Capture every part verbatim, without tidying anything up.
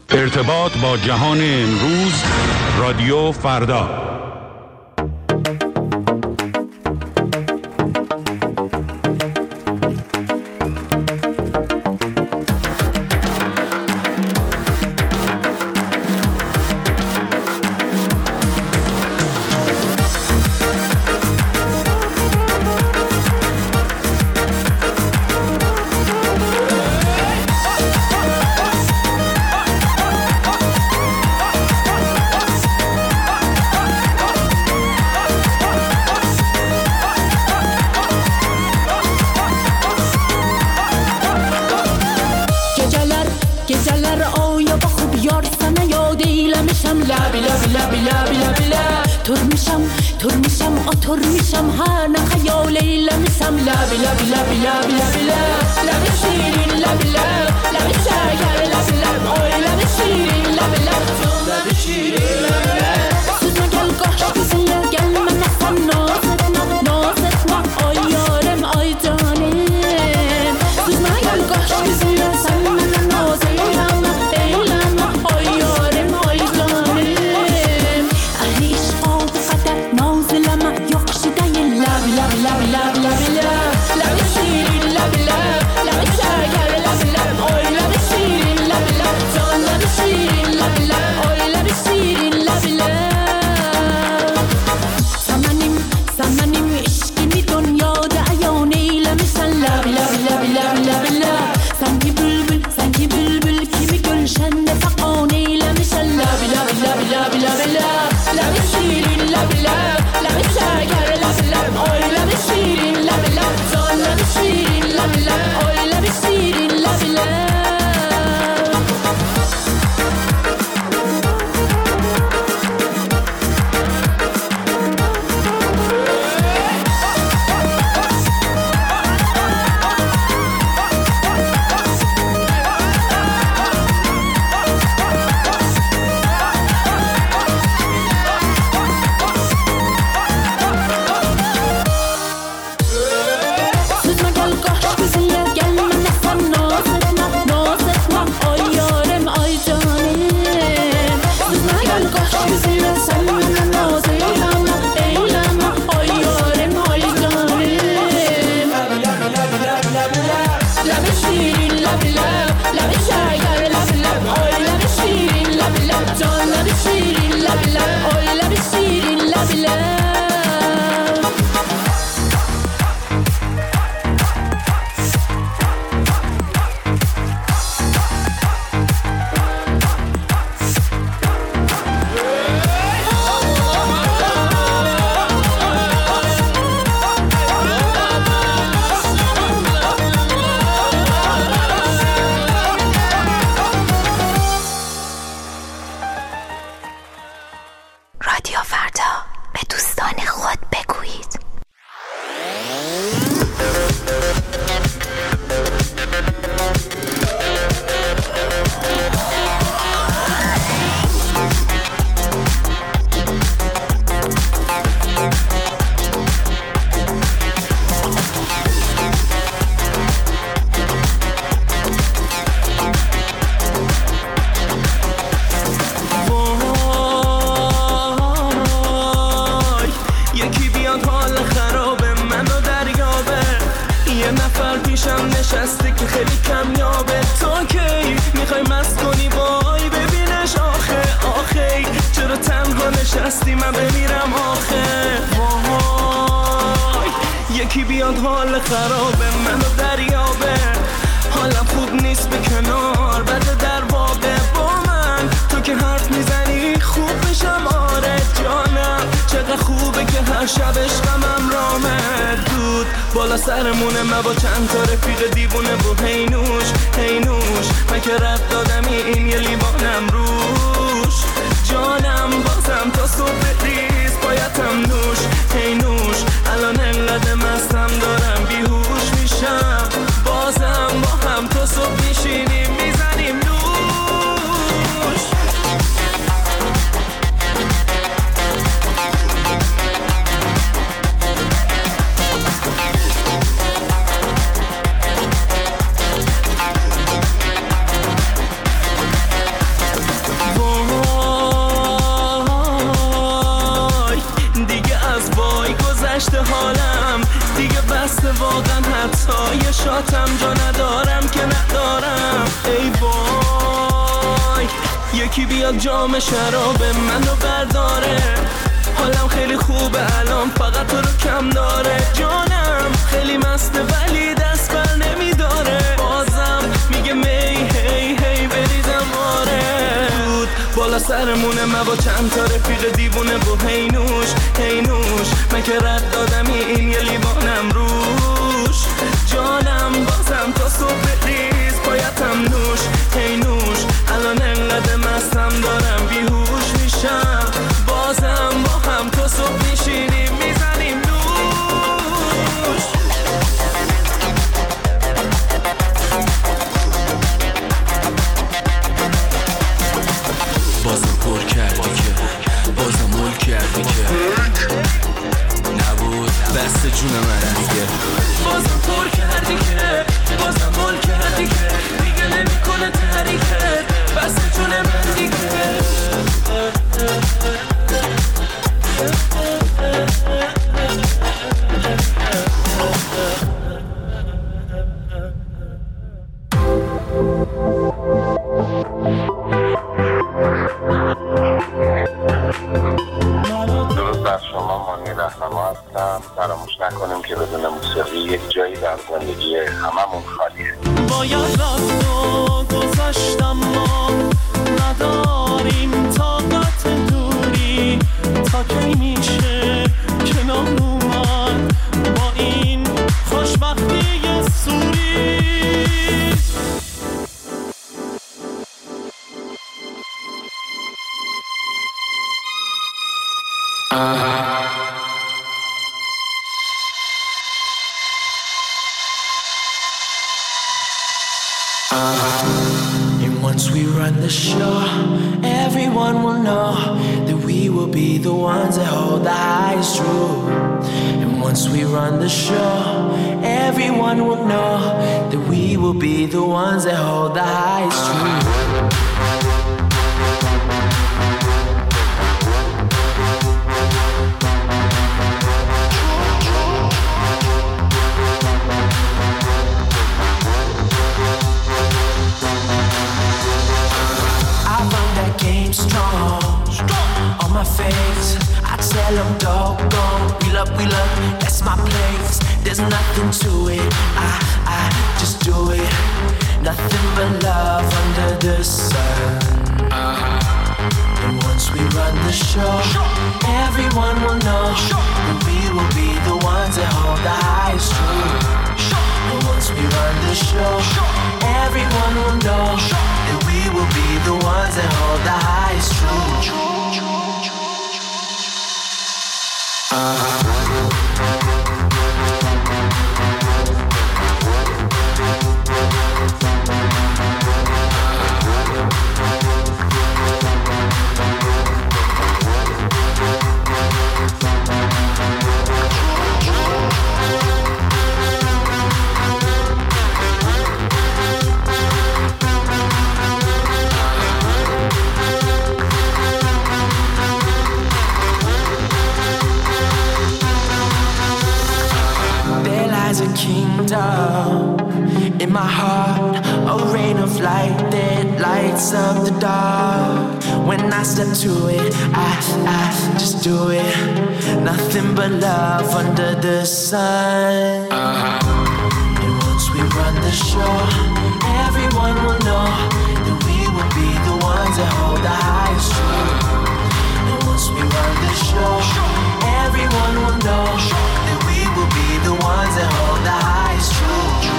ارتباط با جهان امروز، رادیو فردا. کشته حالم دیگه بسته واقعا، حتی یه شاتم جا ندارم که ندارم. ای وای یکی بیاد جام شراب منو برداره، حالم خیلی خوبه الان فقط تو رو کم داره. جانم خیلی مسته ولی دست بر نمیداره، بازم میگه می هی هی بریزم. آره دود بالا سرمونه، من با چند تا رفیق دیوونه و هی نوش هی نوش، من که رد دادم این یه لیوانم روش. جانم بازم تا صبح ریز پایتم نوش هی نوش، الان انقدر مستم دارم بیهوش میشم، بازم با هم تا صبح میشینیم میزنیم نوش. بازم پر کردی که بازم مول کردی که نبود بست جون من دیگه. بازم پر کردی که بازم مول کردی که دیگه نمی کنه تحریکت، بست جون من دیگه. درود بر شما، مانی رهنما هستم. فراموش نکنیم که بدون موسیقی یک جایی در زندگی هممون خالیه. باید رفت و گذاشتم، ما نداریم طاقت دوری، تا کی میشه کنار اومد با این خوشبختی سوری. And once we run the show, everyone will know that we will be the ones that hold the highest truth. And once we run the show, everyone will know that we will be the ones that hold the highest truth. Strong, on my face, I tell them go, go, wheel up, wheel up, that's my place. There's nothing to it, I, I just do it. Nothing but love under the sun. Uh-huh. And once we run the show, everyone will know that we will be the ones that hold the highest truth. And once we run the show, everyone will know that we will be the ones that hold the highest truth. Uh-huh. A kingdom in my heart, a rain of light that lights up the dark. When I step to it, I, I just do it. Nothing but love under the sun. Uh-huh. And once we run the show, everyone will know that we will be the ones that hold the highest truth. And once we run the show, everyone will know that we will be the ones that hold the highest truth.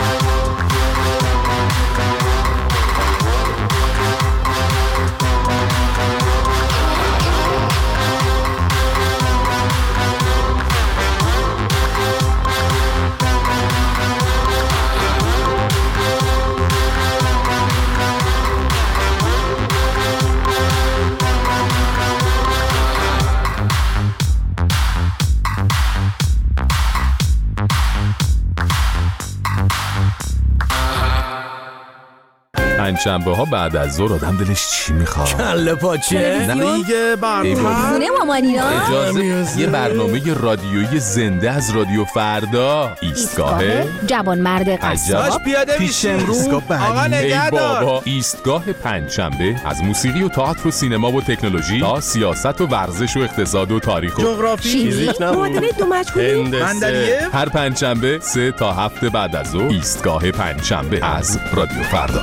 Uh-huh. پنجشنبه ها بعد از ظهر آدم دلش چی میخواد؟ کله پاچه؟ نه دیگه برنامه خونه مامانینا. اجازه یه برنامه رادیویی زنده از رادیو فردا. ایستگاه جوانمرد قصاب. پیاده پیش امروز آقا نگهدار. بابا ایستگاه پنجشنبه از موسیقی و تئاتر و سینما و تکنولوژی تا سیاست و ورزش و اقتصاد و تاریخ و جغرافی، فیزیک، معادله دو مجهولی. هر پنجشنبه سه تا هفت بعد از ظهر ایستگاه پنجشنبه از رادیو فردا.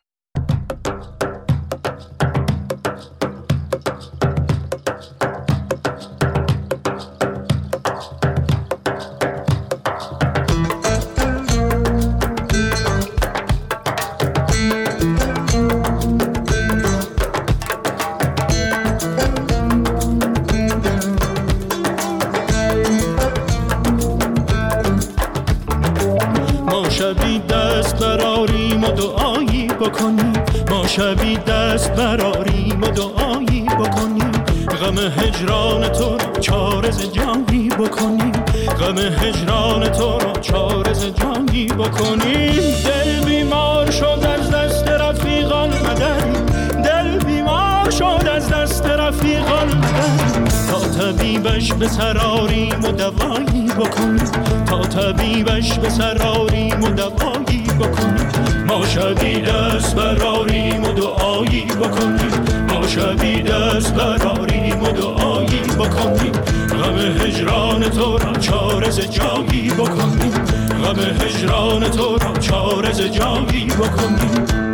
شبی دست براریم و دعایی بکنیم، ما شبی دست براریم و دعایی بکنیم، غم هجران تو را چارز جانی بکنیم، غم هجران تو را چارز جانی بکنیم. دل بیمار شد از دست رفیقان مدد، دل بیمار شد از دست رفیقان مدد، تا طبیبش به سراریم و دوایی بکنیم، تا طبیبش به سراریم و دوایی بکنیم. ما شبی دست براریم و دعایی بکنیم، ما شبی دست براریم و دعایی بکنیم، غم هجران تو را چارز جایی بکنیم، غم هجران تو را چارز جایی بکنیم.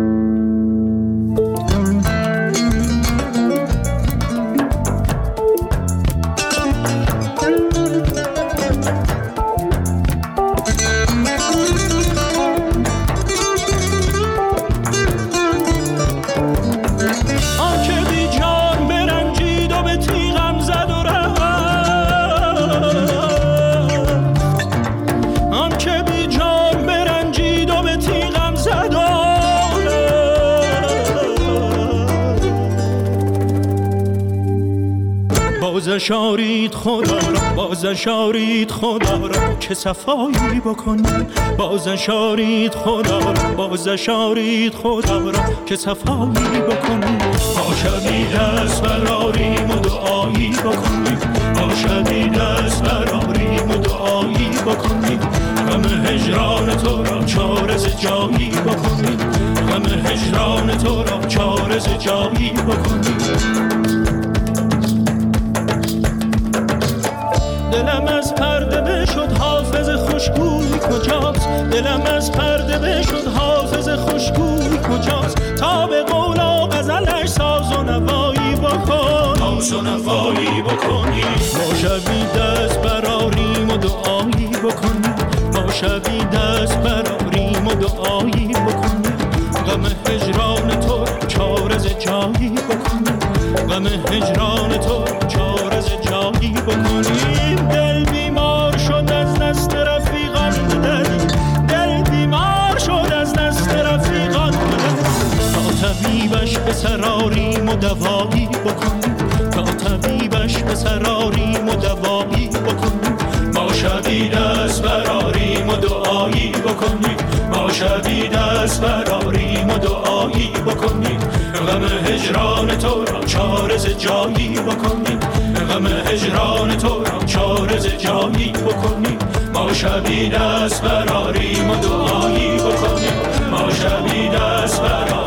بازشارید خدا را، بازشارید خدا را که صفایی بکنیم، بازشارید خدا را، بازشارید خدا را که صفایی بکنیم. ما شبی دست براریم و دعایی بکنیم، ما شبی دست براریم و دعایی بکنیم، غم هجران تو را چارز جایی بکنیم، غم هجران تو را چارز جایی بکنیم. دلم از پرده بشد حافظ خوشگوی کجاست، دلم از پرده بشد حافظ خوشگوی کجاست، تا به قول و غزلش ساز و نوایی بکن، ساز و نوایی بکنی. ما شبی دست براریم و دعایی بکنیم، ما شبی دست براریم و دعایی بکنیم، غم هجران تو چارز جایی بکنیم، غم هجران تو چارز جایی بکنیم. دل بیمار شد از دست رفیقان مدد، دل بیمار شد از دست رفیقان مدد، تا طبیبش به سراریم و دوایی بکنیم، تا طبیبش به سراریم و دوایی بکنیم. ما شبی دست براریم و دعایی بکنیم، ما شبی دست براریم و دعایی بکنیم، غم هجران تو را چارز جایی بکنیم، غم هجران تو را چارز جایی بکنیم. ما شبی دست براریم و دعایی بکنیم، ما شبی دست براریم